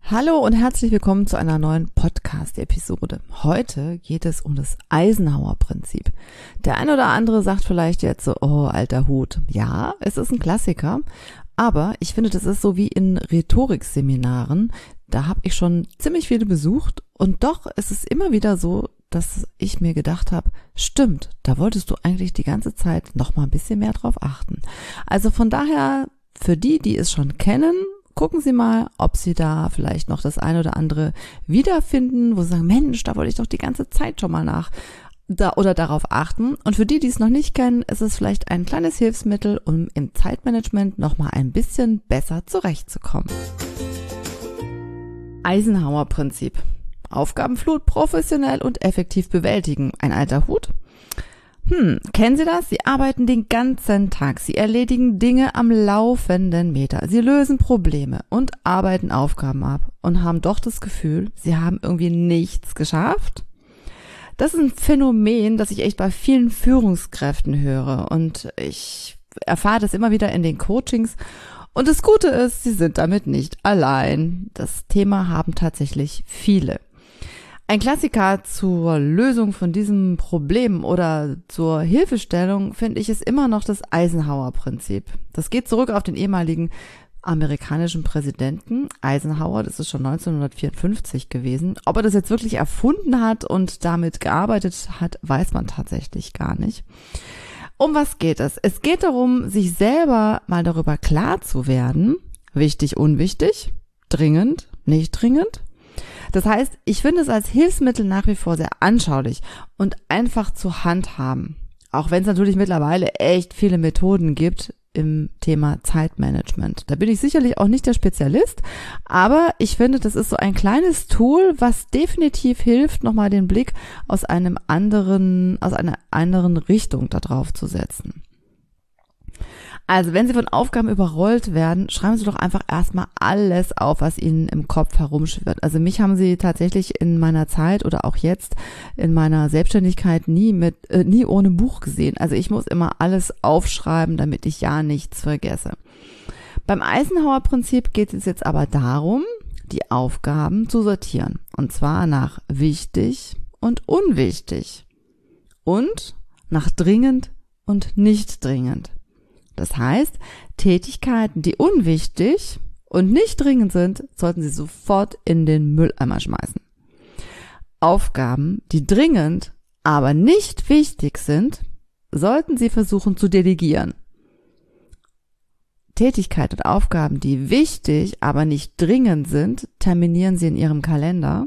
Hallo und herzlich willkommen zu einer neuen Podcast-Episode. Heute geht es um das Eisenhower-Prinzip. Der ein oder andere sagt vielleicht jetzt so, oh, alter Hut. Ja, es ist ein Klassiker, aber ich finde, das ist so wie in Rhetorikseminaren. Da habe ich schon ziemlich viele besucht und doch ist es immer wieder so, dass ich mir gedacht habe, stimmt, da wolltest du eigentlich die ganze Zeit noch mal ein bisschen mehr drauf achten. Also von daher, für die es schon kennen, gucken Sie mal, ob Sie da vielleicht noch das eine oder andere wiederfinden, wo Sie sagen, Mensch, da wollte ich doch die ganze Zeit schon mal darauf achten. Und für die es noch nicht kennen, ist es vielleicht ein kleines Hilfsmittel, um im Zeitmanagement noch mal ein bisschen besser zurechtzukommen. Eisenhower-Prinzip. Aufgabenflut professionell und effektiv bewältigen. Ein alter Hut? Kennen Sie das? Sie arbeiten den ganzen Tag. Sie erledigen Dinge am laufenden Meter. Sie lösen Probleme und arbeiten Aufgaben ab und haben doch das Gefühl, sie haben irgendwie nichts geschafft. Das ist ein Phänomen, das ich echt bei vielen Führungskräften höre und ich erfahre das immer wieder in den Coachings. Und das Gute ist, Sie sind damit nicht allein. Das Thema haben tatsächlich viele. Ein Klassiker zur Lösung von diesem Problem oder zur Hilfestellung, finde ich, ist immer noch das Eisenhower-Prinzip. Das geht zurück auf den ehemaligen amerikanischen Präsidenten Eisenhower, das ist schon 1954 gewesen. Ob er das jetzt wirklich erfunden hat und damit gearbeitet hat, weiß man tatsächlich gar nicht. Um was geht es? Es geht darum, sich selber mal darüber klar zu werden, wichtig, unwichtig, dringend, nicht dringend. Das heißt, ich finde es als Hilfsmittel nach wie vor sehr anschaulich und einfach zu handhaben. Auch wenn es natürlich mittlerweile echt viele Methoden gibt im Thema Zeitmanagement. Da bin ich sicherlich auch nicht der Spezialist, aber ich finde, das ist so ein kleines Tool, was definitiv hilft, nochmal den Blick aus einer anderen Richtung da drauf zu setzen. Also wenn Sie von Aufgaben überrollt werden, schreiben Sie doch einfach erstmal alles auf, was Ihnen im Kopf herumschwirrt. Also mich haben Sie tatsächlich in meiner Zeit oder auch jetzt in meiner Selbstständigkeit nie ohne Buch gesehen. Also ich muss immer alles aufschreiben, damit ich ja nichts vergesse. Beim Eisenhower-Prinzip geht es jetzt aber darum, die Aufgaben zu sortieren. Und zwar nach wichtig und unwichtig. Und nach dringend und nicht dringend. Das heißt, Tätigkeiten, die unwichtig und nicht dringend sind, sollten Sie sofort in den Mülleimer schmeißen. Aufgaben, die dringend, aber nicht wichtig sind, sollten Sie versuchen zu delegieren. Tätigkeiten und Aufgaben, die wichtig, aber nicht dringend sind, terminieren Sie in Ihrem Kalender.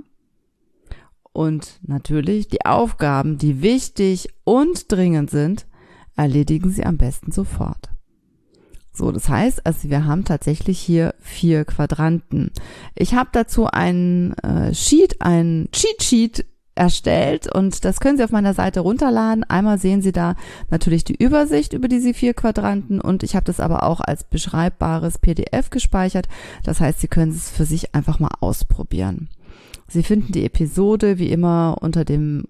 Und natürlich die Aufgaben, die wichtig und dringend sind, erledigen Sie am besten sofort. So, das heißt, also wir haben tatsächlich hier 4 Quadranten. Ich habe dazu ein Cheat Sheet erstellt und das können Sie auf meiner Seite runterladen. Einmal sehen Sie da natürlich die Übersicht über diese 4 Quadranten und ich habe das aber auch als beschreibbares PDF gespeichert. Das heißt, Sie können es für sich einfach mal ausprobieren. Sie finden die Episode wie immer unter dem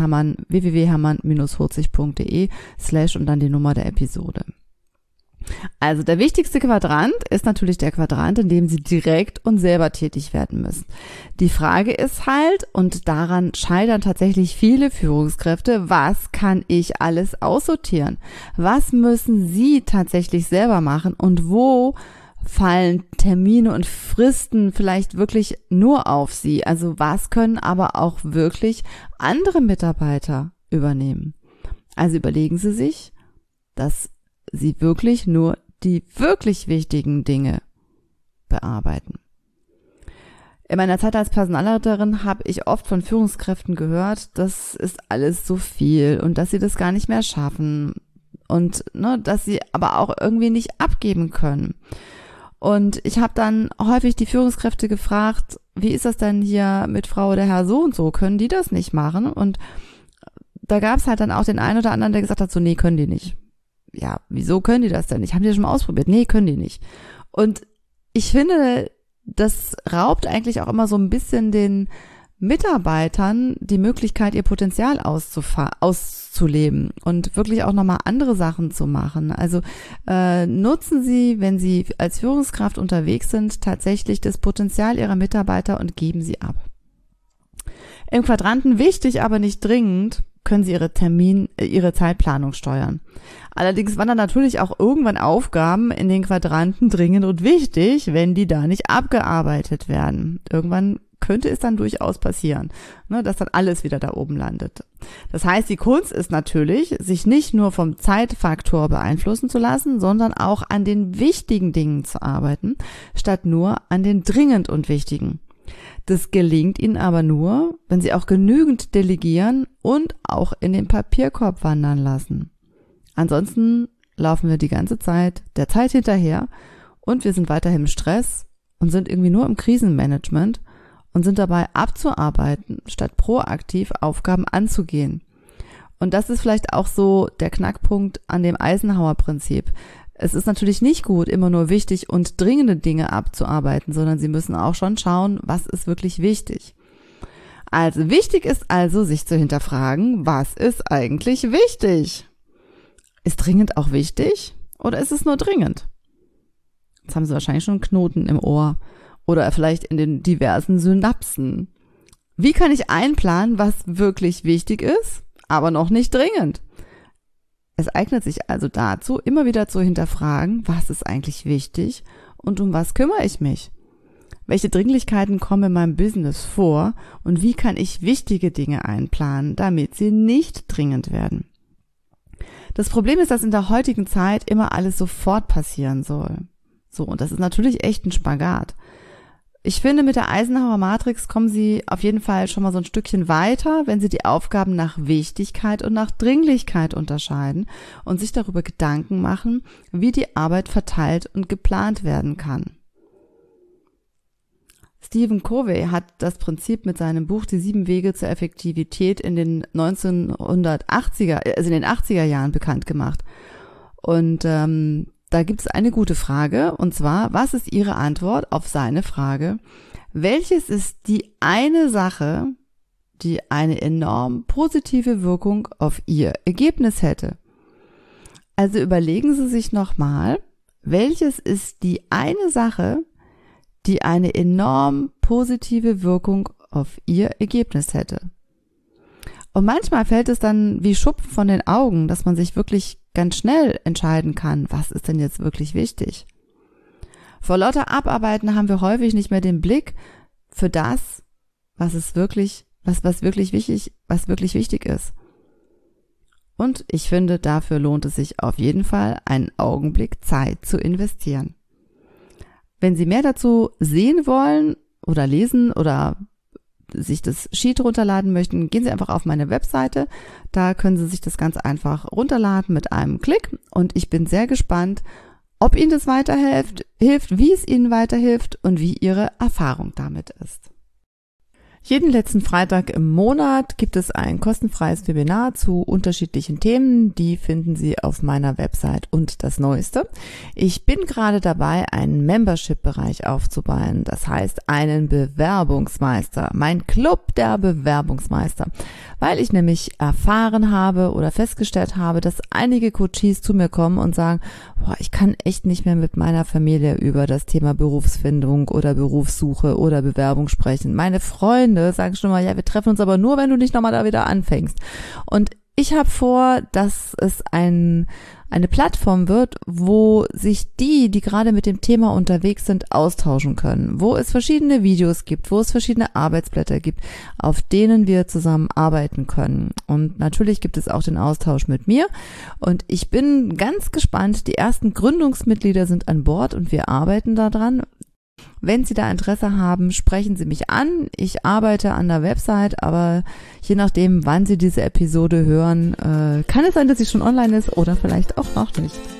www.hermann-40.de/ und dann die Nummer der Episode. Also der wichtigste Quadrant ist natürlich der Quadrant, in dem Sie direkt und selber tätig werden müssen. Die Frage ist halt, und daran scheitern tatsächlich viele Führungskräfte, was kann ich alles aussortieren? Was müssen Sie tatsächlich selber machen und wo fallen Termine und Fristen vielleicht wirklich nur auf Sie? Also was können aber auch wirklich andere Mitarbeiter übernehmen? Also überlegen Sie sich, dass Sie wirklich nur die wirklich wichtigen Dinge bearbeiten. In meiner Zeit als Personalleiterin habe ich oft von Führungskräften gehört, das ist alles so viel und dass sie das gar nicht mehr schaffen und dass sie aber auch irgendwie nicht abgeben können. Und ich habe dann häufig die Führungskräfte gefragt, wie ist das denn hier mit Frau oder Herr so und so, können die das nicht machen? Und da gab es halt dann auch den einen oder anderen, der gesagt hat, so nee, können die nicht. Ja, wieso können die das denn nicht? Haben die das schon mal ausprobiert? Nee, können die nicht. Und ich finde, das raubt eigentlich auch immer so ein bisschen den Mitarbeitern die Möglichkeit, ihr Potenzial auszuleben und wirklich auch nochmal andere Sachen zu machen. Also nutzen Sie, wenn Sie als Führungskraft unterwegs sind, tatsächlich das Potenzial Ihrer Mitarbeiter und geben sie ab. Im Quadranten wichtig, aber nicht dringend, können Sie Ihre Zeitplanung steuern. Allerdings wandern natürlich auch irgendwann Aufgaben in den Quadranten dringend und wichtig, wenn die da nicht abgearbeitet werden. Irgendwann könnte es dann durchaus passieren, dass dann alles wieder da oben landet. Das heißt, die Kunst ist natürlich, sich nicht nur vom Zeitfaktor beeinflussen zu lassen, sondern auch an den wichtigen Dingen zu arbeiten, statt nur an den dringend und wichtigen. Das gelingt Ihnen aber nur, wenn Sie auch genügend delegieren und auch in den Papierkorb wandern lassen. Ansonsten laufen wir die ganze Zeit der Zeit hinterher und wir sind weiterhin im Stress und sind irgendwie nur im Krisenmanagement und sind dabei abzuarbeiten, statt proaktiv Aufgaben anzugehen. Und das ist vielleicht auch so der Knackpunkt an dem Eisenhower-Prinzip. Es ist natürlich nicht gut, immer nur wichtig und dringende Dinge abzuarbeiten, sondern Sie müssen auch schon schauen, was ist wirklich wichtig. Also wichtig ist also, sich zu hinterfragen, was ist eigentlich wichtig? Ist dringend auch wichtig oder ist es nur dringend? Jetzt haben Sie wahrscheinlich schon einen Knoten im Ohr oder vielleicht in den diversen Synapsen. Wie kann ich einplanen, was wirklich wichtig ist, aber noch nicht dringend? Es eignet sich also dazu, immer wieder zu hinterfragen, was ist eigentlich wichtig und um was kümmere ich mich? Welche Dringlichkeiten kommen in meinem Business vor und wie kann ich wichtige Dinge einplanen, damit sie nicht dringend werden? Das Problem ist, dass in der heutigen Zeit immer alles sofort passieren soll. Und das ist natürlich echt ein Spagat. Ich finde, mit der Eisenhower Matrix kommen Sie auf jeden Fall schon mal so ein Stückchen weiter, wenn Sie die Aufgaben nach Wichtigkeit und nach Dringlichkeit unterscheiden und sich darüber Gedanken machen, wie die Arbeit verteilt und geplant werden kann. Stephen Covey hat das Prinzip mit seinem Buch Die 7 Wege zur Effektivität in den 80er Jahren bekannt gemacht. Und da gibt es eine gute Frage, und zwar, was ist Ihre Antwort auf seine Frage? Welches ist die eine Sache, die eine enorm positive Wirkung auf Ihr Ergebnis hätte? Also überlegen Sie sich nochmal, welches ist die eine Sache, die eine enorm positive Wirkung auf Ihr Ergebnis hätte? Und manchmal fällt es dann wie Schuppen von den Augen, dass man sich wirklich ganz schnell entscheiden kann, was ist denn jetzt wirklich wichtig. Vor lauter Abarbeiten haben wir häufig nicht mehr den Blick für das, was wirklich wichtig ist. Und ich finde, dafür lohnt es sich auf jeden Fall, einen Augenblick Zeit zu investieren. Wenn Sie mehr dazu sehen wollen oder lesen oder sich das Sheet runterladen möchten, gehen Sie einfach auf meine Webseite. Da können Sie sich das ganz einfach runterladen mit einem Klick. Und ich bin sehr gespannt, ob Ihnen das weiterhilft, wie es Ihnen weiterhilft und wie Ihre Erfahrung damit ist. Jeden letzten Freitag im Monat gibt es ein kostenfreies Webinar zu unterschiedlichen Themen. Die finden Sie auf meiner Website. Und das Neueste: Ich bin gerade dabei, einen Membership-Bereich aufzubauen. Das heißt, einen Bewerbungsmeister. Mein Club der Bewerbungsmeister. Weil ich nämlich erfahren habe oder festgestellt habe, dass einige Coaches zu mir kommen und sagen, ich kann echt nicht mehr mit meiner Familie über das Thema Berufsfindung oder Berufssuche oder Bewerbung sprechen. Meine Freunde sagen schon mal, ja, wir treffen uns aber nur, wenn du nicht nochmal da wieder anfängst. Und ich habe vor, dass es eine Plattform wird, wo sich die gerade mit dem Thema unterwegs sind, austauschen können, wo es verschiedene Videos gibt, wo es verschiedene Arbeitsblätter gibt, auf denen wir zusammen arbeiten können. Und natürlich gibt es auch den Austausch mit mir. Und ich bin ganz gespannt. Die ersten Gründungsmitglieder sind an Bord und wir arbeiten daran. Wenn Sie da Interesse haben, sprechen Sie mich an. Ich arbeite an der Website, aber je nachdem, wann Sie diese Episode hören, kann es sein, dass sie schon online ist oder vielleicht auch noch nicht.